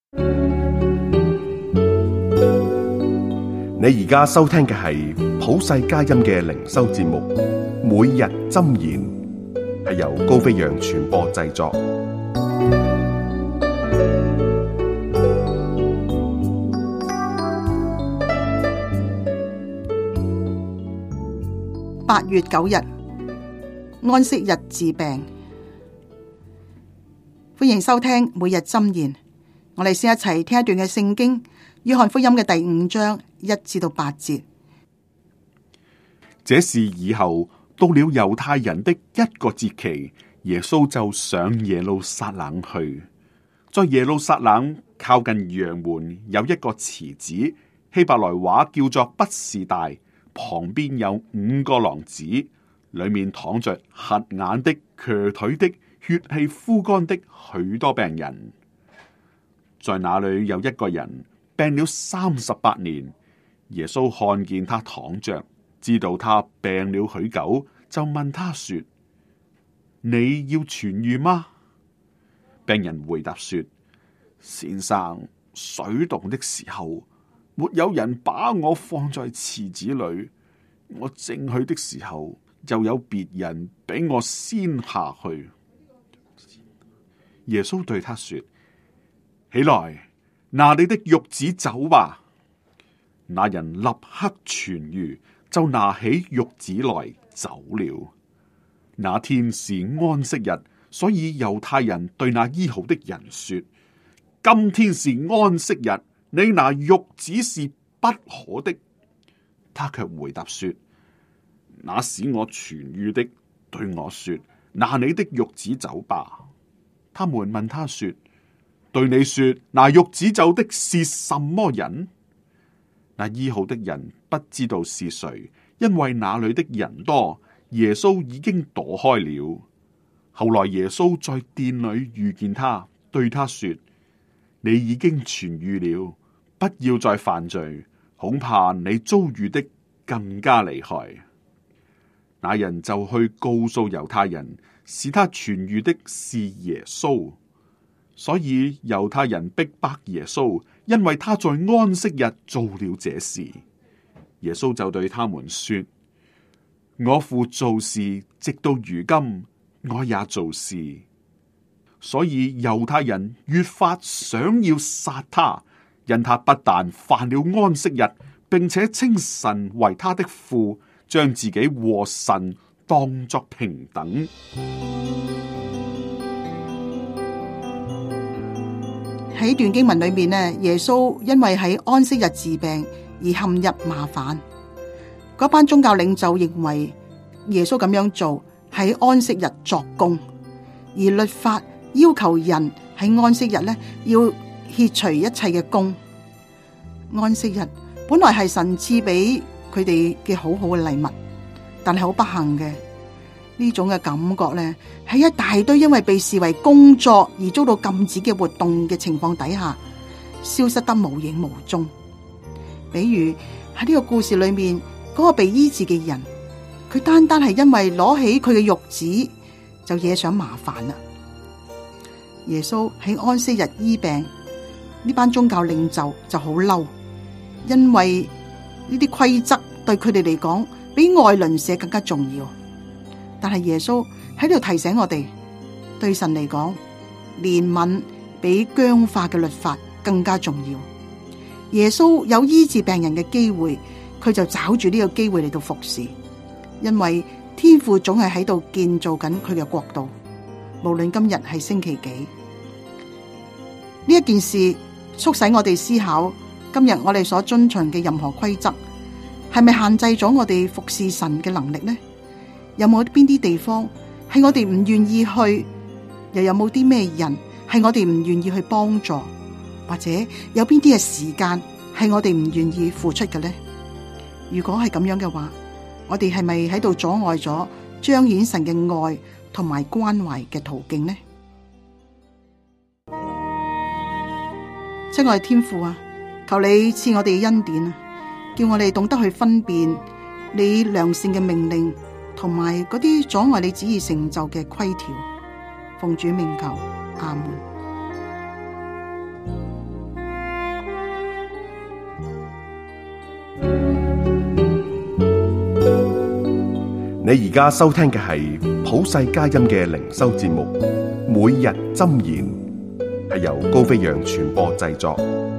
你而家收聽嘅係普世佳音嘅靈修節目，每日箴言，係由高飛揚傳播製作。 8月9日，安息日治病。歡迎收聽每日箴言。我哋先一齊聽一段嘅聖經，約翰福音嘅第5章1至8節。 這事以後到了猶太人的一個節期，耶穌就上耶路撒冷去。在耶路撒冷靠近羊門有一個池子，希伯來話叫做畢士大，旁邊有5個廊子，裏面躺着瞎眼的、瘸腿的、血氣枯乾的許多病人。在那裏有一個人病了38年，耶穌看見他躺着，知道他病了許久，就問他說：你要痊癒嗎？病人回答說：先生，水動的時候，沒有人把我放在池子裏，我正去的時候，就有別人比我先下去。耶穌對他說：起來，拿你的褥子走吧。那人立刻痊癒，就拿起褥子來走了。那天是安息日，所以猶太人對那醫好的人說：今天是安息日，你拿褥子是不可的。他卻回答說：那使我痊癒的對我說：拿你的褥子走吧。他們問他說：對你說拿褥子走的是什麼人？那醫好的人不知道是誰，因為那裏的人多，耶穌已經躲開了。後來耶穌在殿裏遇見他，對他說：你已經痊癒了，不要再犯罪，恐怕你遭遇的更加厲害。那人就去告訴猶太人，使他痊癒的是耶穌。所以猶太人逼迫耶穌，因為他在安息日做了這事。耶穌就對他們說：我父做事，直到如今，我也做事。所以猶太人越發想要殺他，因他不但犯了安息日，並且稱神為他的父，將自己和神當作平等。 喺段經文裏面呢，耶穌因為喺安息日治病而陷入麻煩。嗰班宗教領袖認為耶穌咁樣做喺安息日作工，而律法要求人喺安息日呢要歇除一切嘅工。安息日本來係神賜俾佢哋嘅好好嘅禮物，但係好不幸嘅呢種嘅感覺呢，喺一大堆因為被視為工作而遭到禁止嘅活動嘅情況底下，消失得無影無蹤。比如喺呢個故事裏面，嗰個被醫治嘅人，佢單單係因為攞起佢嘅褥子就惹上麻煩啦。耶穌喺安息日醫病，呢班宗教領袖就好嬲，因為呢啲規則對佢哋嚟講比愛鄰舍更加重要。但係耶穌喺度提醒我哋，對神嚟講，憐憫比僵化嘅律法更加重要。耶穌有醫治病人嘅機會，佢就抓住呢個機會嚟到服侍，因為天父總係喺度建造緊佢嘅國度，無論今日係星期幾。呢一件事促使我哋思考，今日我哋所遵循嘅任何規則，係咪限制咗我哋服侍神嘅能力呢？有冇邊啲地方係我哋唔願意去？又有冇啲咩人係我哋唔願意去幫助？或者有邊啲嘅時間係我哋唔願意付出嘅呢？如果係咁樣嘅話，我哋係咪喺度阻礙咗彰顯神嘅愛同埋關懷嘅途徑呢？親愛天父啊，求你賜我哋恩典，叫我哋懂得去分辨你良善嘅命令同埋嗰啲阻礙你旨意成就嘅規條。奉主名求，阿門。 你而家收聽嘅係普世佳音嘅靈修節目《每日箴言》，係由高飛揚傳播製作。